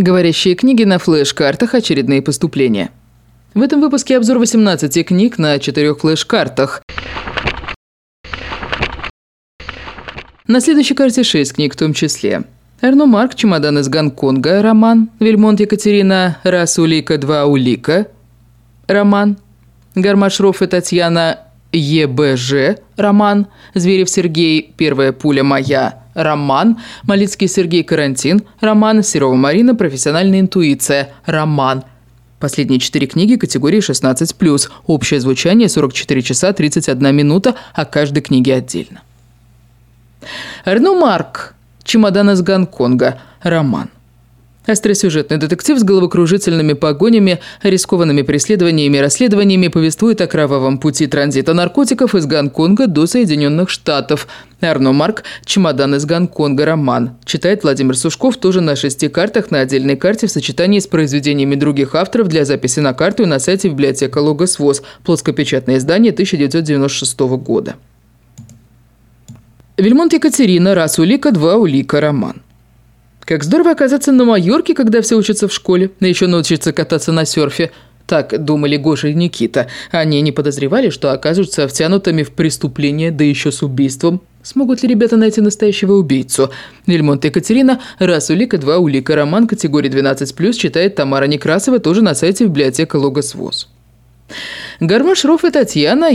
Говорящие книги на флеш-картах. Очередные поступления. В этом выпуске обзор 18 книг на 4 флеш-картах. На следующей карте 6 книг в том числе. Арно Марк «Чемодан из Гонконга» роман. Вельмонт Екатерина «Раз улика, два улика» роман. Гармаш Роф и Татьяна «ЕБЖ» роман. Зверев Сергей «Первая пуля моя» роман. Малицкий Сергей «Карантин» роман. Серова Марина «Профессиональная интуиция» роман. Последние 4 книги категории 16+. Общее звучание 44 часа 31 минута, о каждой книге отдельно. Арно Марк «Чемодан из Гонконга» роман. Остросюжетный детектив с головокружительными погонями, рискованными преследованиями и расследованиями повествует о кровавом пути транзита наркотиков из Гонконга до Соединенных Штатов. Арно Марк «Чемодан из Гонконга» роман. Читает Владимир Сушков, тоже на 6 картах, на отдельной карте в сочетании с произведениями других авторов для записи на карту и на сайте библиотека Логос ВОЗ. Плоскопечатное издание 1996 года. Вельмонт Екатерина «Раз улика, два улика» роман. Как здорово оказаться на Майорке, когда все учатся в школе, да еще научиться кататься на серфе. Так думали Гоша и Никита. Они не подозревали, что окажутся втянутыми в преступление, да еще с убийством. Смогут ли ребята найти настоящего убийцу? Вельмонт Екатерина «Раз улика, два улика» роман категории 12+, читает Тамара Некрасова, тоже на сайте библиотека Логос ВОЗ. Гармаш Роф и Татьяна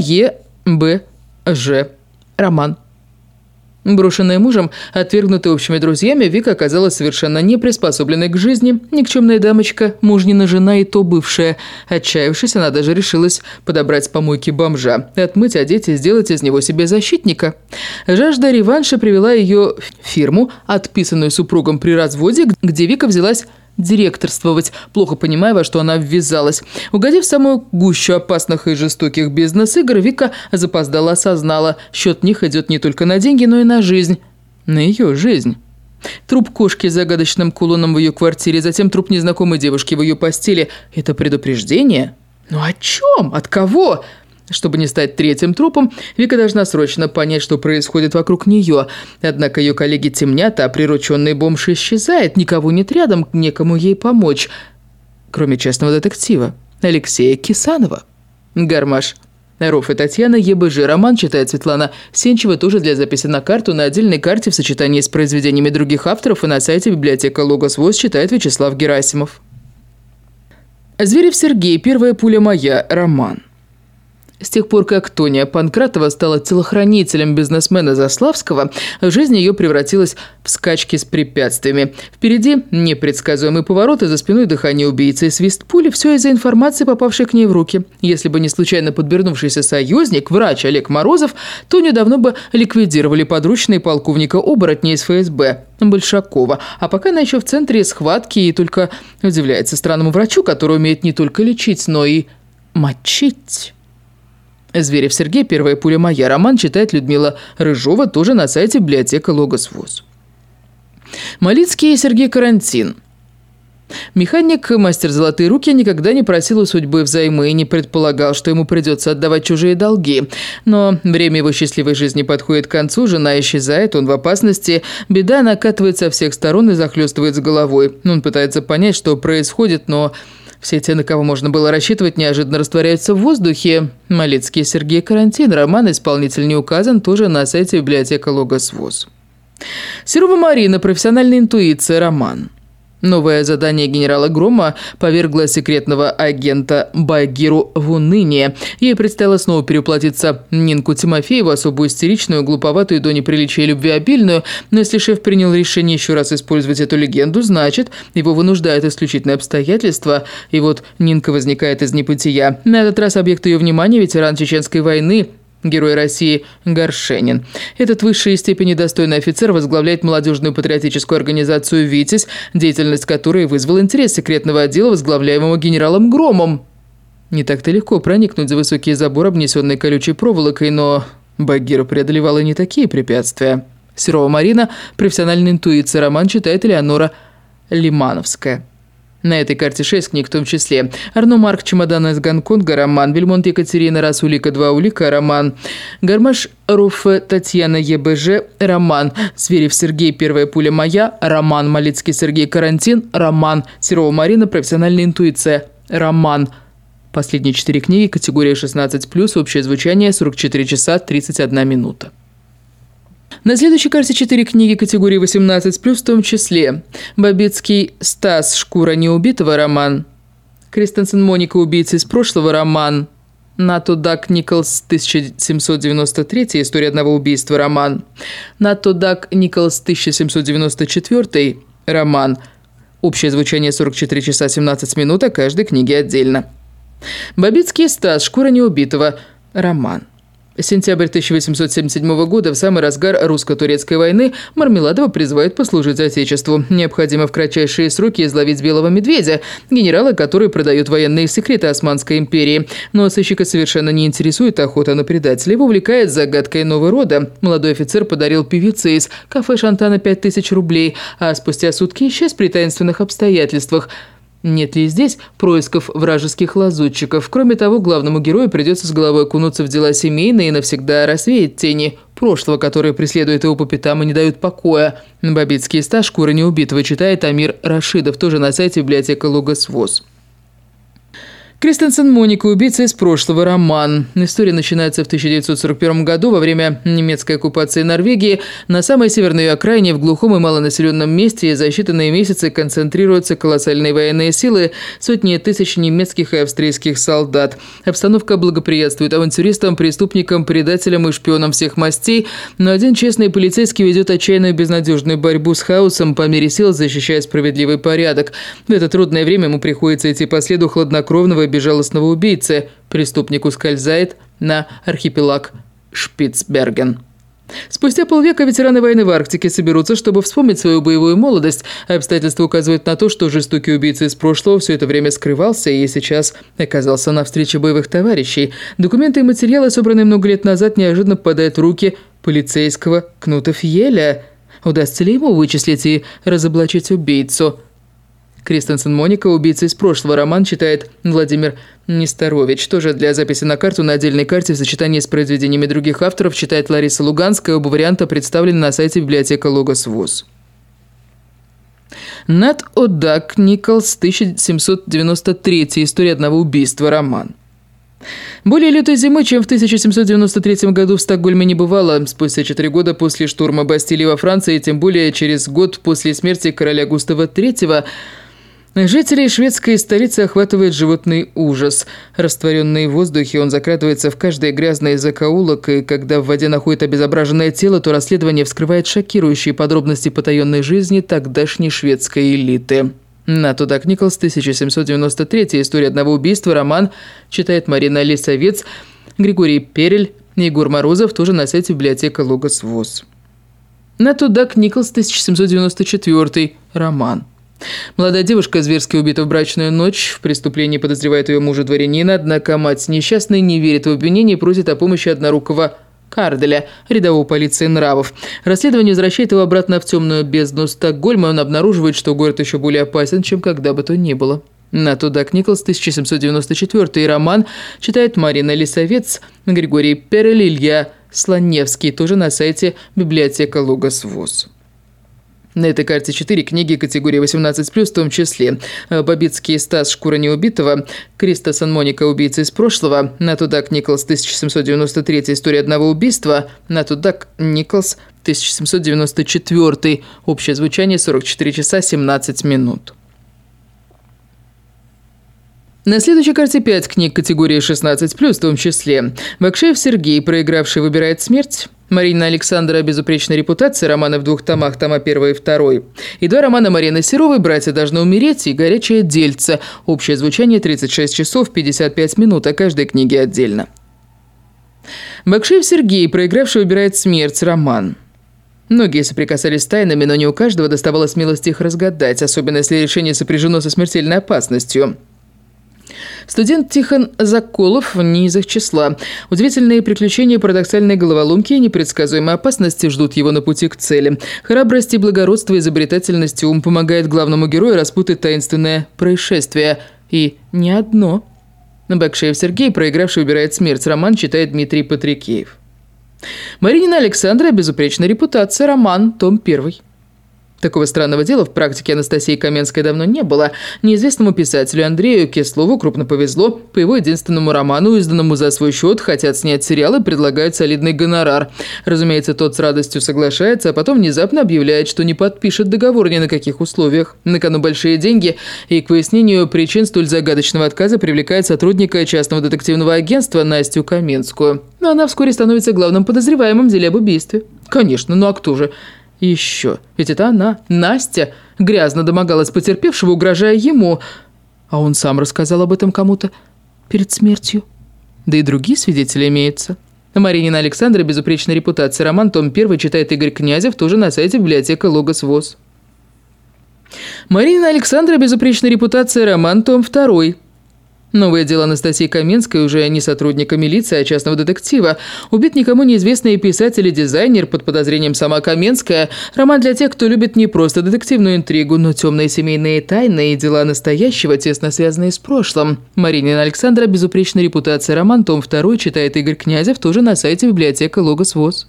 «ЕБЖ» роман. Брошенная мужем, отвергнутая общими друзьями, Вика оказалась совершенно не приспособленной к жизни, никчемная дамочка, мужнина жена и то бывшая. Отчаявшись, она даже решилась подобрать с помойки бомжа, отмыть, одеть и сделать из него себе защитника. Жажда реванша привела ее в фирму, отписанную супругом при разводе, где Вика взялась директорствовать, плохо понимая, во что она ввязалась. Угодив в самую гущу опасных и жестоких бизнес-игр, Вика запоздала осознала, счет них идет не только на деньги, но и на жизнь. На ее жизнь. Труп кошки с загадочным кулоном в ее квартире, затем труп незнакомой девушки в ее постели. Это предупреждение? Ну о чем? От кого? Чтобы не стать третьим трупом, Вика должна срочно понять, что происходит вокруг нее. Однако ее коллеги темнят, а прирученный бомж исчезает. Никого нет рядом, некому ей помочь. Кроме частного детектива Алексея Кисанова. Гармаш Роф и Татьяна «ЕБЖ» роман читает Светлана Сенчева, тоже для записи на карту, на отдельной карте в сочетании с произведениями других авторов и на сайте библиотека Логос ВОЗ читает Вячеслав Герасимов. Зверев Сергей «Первая пуля моя» роман. С тех пор, как Тоня Панкратова стала телохранителем бизнесмена Заславского, жизнь ее превратилась в скачки с препятствиями. Впереди непредсказуемый поворот, и за спиной дыхание убийцы и свист пули. Все из-за информации, попавшей к ней в руки. Если бы не случайно подвернувшийся союзник, врач Олег Морозов, Тоню давно бы ликвидировали подручные полковника оборотня из ФСБ Большакова. А пока она еще в центре схватки и только удивляется странному врачу, который умеет не только лечить, но и мочить. Зверев Сергей «Первая пуля моя» роман читает Людмила Рыжова, тоже на сайте библиотека Логос ВОЗ. Малицкий Сергей «Карантин». Механик, мастер золотые руки, никогда не просил у судьбы взаймы и не предполагал, что ему придется отдавать чужие долги. Но время его счастливой жизни подходит к концу, жена исчезает, он в опасности, беда накатывает со всех сторон и захлестывает с головой. Он пытается понять, что происходит, но все те, на кого можно было рассчитывать, неожиданно растворяются в воздухе. Малицкий Сергей «Карантин» роман, исполнитель не указан, тоже на сайте библиотека Логос ВОЗ. Серова Марина «Профессиональная интуиция» роман. Новое задание генерала Грома повергло секретного агента Багиру в уныние. Ей предстояло снова переплатиться Нинку Тимофееву, особую истеричную, глуповатую до неприличия любвеобильную. Но если шеф принял решение еще раз использовать эту легенду, значит, его вынуждают исключительные обстоятельства. И вот Нинка возникает из небытия. На этот раз объект ее внимания – ветеран Чеченской войны, герой России Горшенин. Этот высшей степени достойный офицер возглавляет молодежную патриотическую организацию «Витязь», деятельность которой вызвала интерес секретного отдела, возглавляемого генералом Громом. Не так-то легко проникнуть за высокий забор, обнесенный колючей проволокой, но Багира преодолевала не такие препятствия. Серова Марина «Профессиональная интуиция» роман читает Элеонора Лимановская. На этой карте 6 книг, в том числе Арно Марк «Чемодан из Гонконга», роман, Бельмонт Екатерина, раз улика, два улика, роман, Гармаш Руффе Татьяна ЕБЖ, роман, Зверев Сергей «Первая пуля моя», роман, Малицкий Сергей «Карантин», роман, Серова Марина «Профессиональная интуиция», роман. Последние 4 книги, категория 16+, общее звучание 44 часа 31 минута. На следующей карте 4 книги категории 18+, в том числе Бабицкий Стас «Шкура неубитого», роман, Кристенсен Моника «Убийца из прошлого», роман, Нато Дак Николс 1793 «История одного убийства», роман, Нато Дак Николс 1794 роман, общее звучание 44 часа 17 минут, о каждой книге отдельно. Бабицкий Стас «Шкура неубитого», роман. Сентябрь 1877 года, в самый разгар русско-турецкой войны, Мармеладова призывают послужить Отечеству. Необходимо в кратчайшие сроки изловить белого медведя, генерала, который продает военные секреты Османской империи. Но сыщика совершенно не интересует охота на предателя. Его увлекает загадкой иного рода. Молодой офицер подарил певице из кафе Шантана 5000 рублей, а спустя сутки исчез при таинственных обстоятельствах. Нет ли здесь происков вражеских лазутчиков? Кроме того, главному герою придется с головой окунуться в дела семейные и навсегда рассеять тени прошлого, которые преследуют его по пятам и не дают покоя. Бабицкий Стас «Шкура неубитого» читает Амир Рашидов, тоже на сайте библиотека Логос ВОС. Кристенсен Моника «Убийца из прошлого», роман. История начинается в 1941 году во время немецкой оккупации Норвегии. На самой северной окраине, в глухом и малонаселенном месте, за считанные месяцы концентрируются колоссальные военные силы, сотни тысяч немецких и австрийских солдат. Обстановка благоприятствует авантюристам, преступникам, предателям и шпионам всех мастей, но один честный полицейский ведет отчаянную безнадежную борьбу с хаосом, по мере сил защищая справедливый порядок. В это трудное время ему приходится идти по следу хладнокровного и безжалостного убийцы. Преступник ускользает на архипелаг Шпицберген. Спустя полвека ветераны войны в Арктике соберутся, чтобы вспомнить свою боевую молодость. Обстоятельства указывают на то, что жестокий убийца из прошлого все это время скрывался и сейчас оказался на встрече боевых товарищей. Документы и материалы, собранные много лет назад, неожиданно попадают в руки полицейского Кнута Фьеля. Удастся ли ему вычислить и разоблачить убийцу? Кристенсен Моника «Убийца из прошлого», роман читает Владимир Несторович. Тоже для записи на карту на отдельной карте в сочетании с произведениями других авторов читает Лариса Луганская. Оба варианта представлены на сайте библиотека Логос ВОС. Нат Одак Николс 1793 «История одного убийства», роман. Более лютой зимы, чем в 1793 году в Стокгольме не бывало. Спустя 4 года после штурма Бастилии во Франции, тем более через год после смерти короля Густава III, жителей шведской столицы охватывает животный ужас. Растворенный в воздухе, он закрадывается в каждый грязный закоулок, и когда в воде находит обезображенное тело, то расследование вскрывает шокирующие подробности потаенной жизни тогдашней шведской элиты. Нато Дак Николс 1793 «История одного убийства», роман читает Марина Лисовец, Григорий Перель, Егор Морозов, тоже на сайте библиотека Логос ВОС. Нато Дак Николс 1794 роман. Молодая девушка зверски убита в брачную ночь. В преступлении подозревает ее мужа дворянина, однако мать несчастной не верит в обвинение и просит о помощи однорукого Карделя, рядового полиции нравов. Расследование возвращает его обратно в темную бездну Стокгольма, и он обнаруживает, что город еще более опасен, чем когда бы то ни было. Нато Дак Николс 1794 роман читает Марина Лисовец, Григорий Перель, Илья Слоневский, тоже на сайте библиотека Логос ВОС. На этой карте 4 книги категории 18+, в том числе Бабицкий Стас «Шкура неубитого», Кристенсен Моника «Убийца из прошлого», Нато Дак Николс 1793 «История одного убийства», Нато Дак Николс 1794, общее звучание 44 часа 17 минут. На следующей карте 5 книг категории 16+, в том числе Бакшеев Сергей «Проигравший выбирает смерть», Марина Александра «Безупречная репутация», романы в 2 томах, тома 1 и 2, и 2 романа Марины Серовой «Братья должны умереть» и «Горячее дельце», общее звучание 36 часов 55 минут, о каждой книге отдельно. Бакшеев Сергей «Проигравший выбирает смерть», роман. Многие соприкасались с тайнами, но не у каждого доставало смелости их разгадать, особенно если решение сопряжено со смертельной опасностью. Студент Тихон Заколов не из их числа. Удивительные приключения парадоксальной головоломки и непредсказуемые опасности ждут его на пути к цели. Храбрость и благородство, изобретательность и ум помогает главному герою распутать таинственное происшествие. И не одно. Бекшеев Сергей, проигравший, убирает смерть. Роман читает Дмитрий Патрикеев. Маринина Александра, безупречная репутация. Роман, том 1. Такого странного дела в практике Анастасии Каменской давно не было. Неизвестному писателю Андрею Кислову крупно повезло. По его единственному роману, изданному за свой счет, хотят снять сериал и предлагают солидный гонорар. Разумеется, тот с радостью соглашается, а потом внезапно объявляет, что не подпишет договор ни на каких условиях. На кону большие деньги, и к выяснению причин столь загадочного отказа привлекает сотрудника частного детективного агентства Настю Каменскую. Но она вскоре становится главным подозреваемым в деле об убийстве. Конечно, ну а кто же? Еще. Ведь это она, Настя, грязно домогалась потерпевшего, угрожая ему. А он сам рассказал об этом кому-то перед смертью. Да и другие свидетели имеются. Маринина Александра, безупречная репутация. Роман, том 1, читает Игорь Князев, тоже на сайте библиотека Логос ВОЗ. Маринина Александра, безупречная репутация. Роман, том 2. Новое дело Анастасии Каменской уже не сотрудника милиции, а частного детектива. Убит никому неизвестный писатель и дизайнер, под подозрением сама Каменская. Роман для тех, кто любит не просто детективную интригу, но темные семейные тайны и дела настоящего, тесно связанные с прошлым. Маринина Александра, безупречная репутация. Роман, том 2, читает Игорь Князев, тоже на сайте библиотека Логос ВОЗ.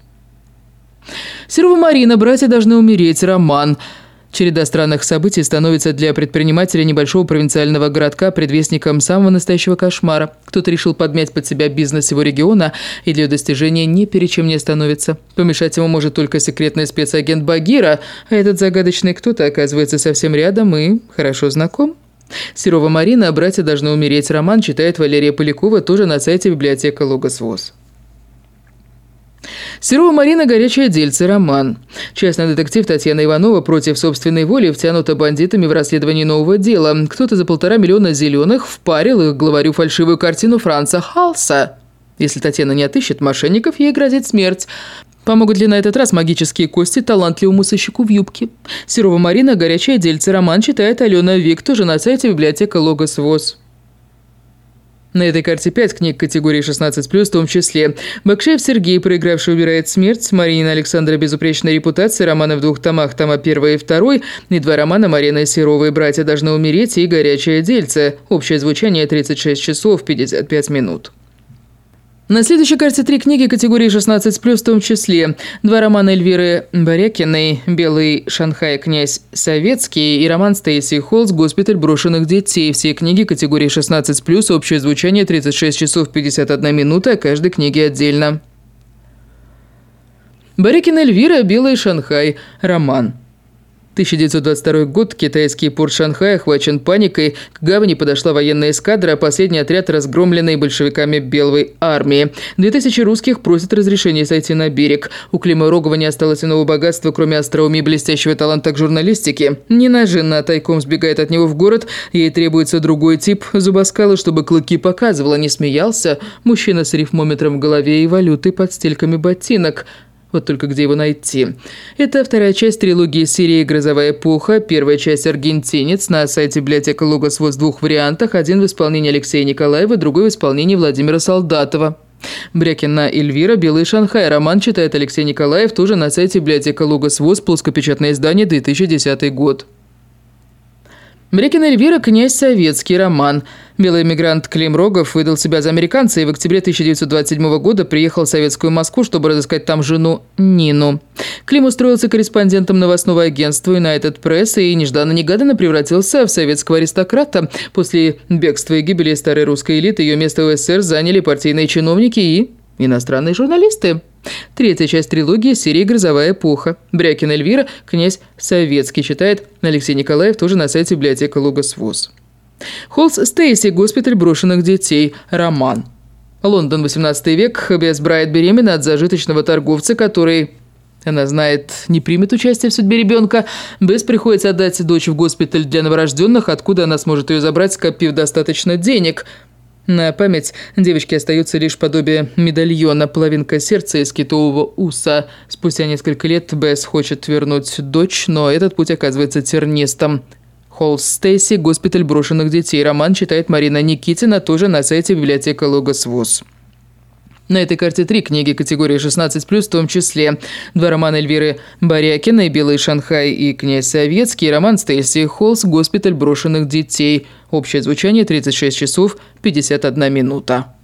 Серова Марина, братья должны умереть. Роман. Череда странных событий становится для предпринимателя небольшого провинциального городка предвестником самого настоящего кошмара. Кто-то решил подмять под себя бизнес его региона, и для ее достижения ни перед чем не остановится. Помешать ему может только секретный спецагент Багира, а этот загадочный кто-то оказывается совсем рядом и хорошо знаком. Серова Марина, братья должны умереть. Роман читает Валерия Полякова, тоже на сайте библиотека Логос ВОЗ. Серова Марина, горячее дельце. Роман. Частный детектив Татьяна Иванова против собственной воли втянута бандитами в расследование нового дела. Кто-то за 1,5 миллиона зеленых впарил их главарю фальшивую картину Франца Халса. Если Татьяна не отыщет мошенников, ей грозит смерть. Помогут ли на этот раз магические кости талантливому сыщику в юбке? Серова Марина, горячее дельце. Роман читает Алена Вик, тоже на сайте библиотека Логос ВОЗ. На этой карте 5 книг категории 16+, в том числе Бекшеев Сергей, проигравший, убирает смерть, Маринина Александра, безупречная репутация, романы в 2 томах, тома 1 и 2, и 2 романа Марины Серовой, братья должны умереть и горячее дельце. Общее звучание 36 часов 55 минут. На следующей карте 3 книги категории 16+, в том числе 2 романа Эльвиры Барякиной «Белый Шанхай. Князь Советский» и роман Стейси Холлс «Госпиталь брошенных детей». Все книги категории 16+, общее звучание 36 часов 51 минута, о каждой книге отдельно. Барякина Эльвира «Белый Шанхай». Роман. 1922 год. Китайский порт Шанхая охвачен паникой. К гавани подошла военная эскадра, а последний отряд, разгромленный большевиками Белой армии. 2000 русских просят разрешения сойти на берег. У Клима Рогова не осталось иного богатства, кроме остроумия и блестящего таланта к журналистике. Нина Жена тайком сбегает от него в город. Ей требуется другой тип зубоскала, чтобы клыки показывал, а не смеялся. Мужчина с рифмометром в голове и валютой под стельками ботинок. Вот только где его найти? Это 2-я часть трилогии серии «Грозовая эпоха», 1-я часть «Аргентинец» на сайте библиотека Логос ВОЗ в 2 вариантах, один в исполнении Алексея Николаева, другой в исполнении Владимира Солдатова. Брякина Эльвира «Белый Шанхай». Роман читает Алексей Николаев, тоже на сайте библиотека Логос ВОЗ, плоскопечатное издание, 2010 год. Брякина Эльвира «Князь Советский». Роман. Белый эмигрант Клим Рогов выдал себя за американца и в октябре 1927 года приехал в советскую Москву, чтобы разыскать там жену Нину. Клим устроился корреспондентом новостного агентства «Юнайтед Пресс» и нежданно-негаданно превратился в советского аристократа. После бегства и гибели старой русской элиты ее место в СССР заняли партийные чиновники и иностранные журналисты. 3-я часть трилогии серии «Грозовая эпоха». Брякина Эльвира «Князь Советский» читает Алексей Николаев, тоже на сайте библиотека Логос ВОЗ. Холлс Стейси «Госпиталь брошенных детей». Роман. Лондон, 18 век. Бесс Брайт беременна от зажиточного торговца, который, она знает, не примет участие в судьбе ребенка. Бесс приходится отдать дочь в госпиталь для новорожденных, откуда она сможет ее забрать, скопив достаточно денег. На память девочки остается лишь подобие медальона, половинка сердца из китового уса. Спустя несколько лет Бесс хочет вернуть дочь, но этот путь оказывается тернистым. Холлс Стейси «Госпиталь брошенных детей». Роман читает Марина Никитина, тоже на сайте библиотека Логос ВОС. На этой карте 3 книги категории 16+, в том числе 2 романа Эльвиры Барякиной «Белый Шанхай» и «Князь Советский», роман Стейси Холлс «Госпиталь брошенных детей». Общее звучание 36 часов 51 минута.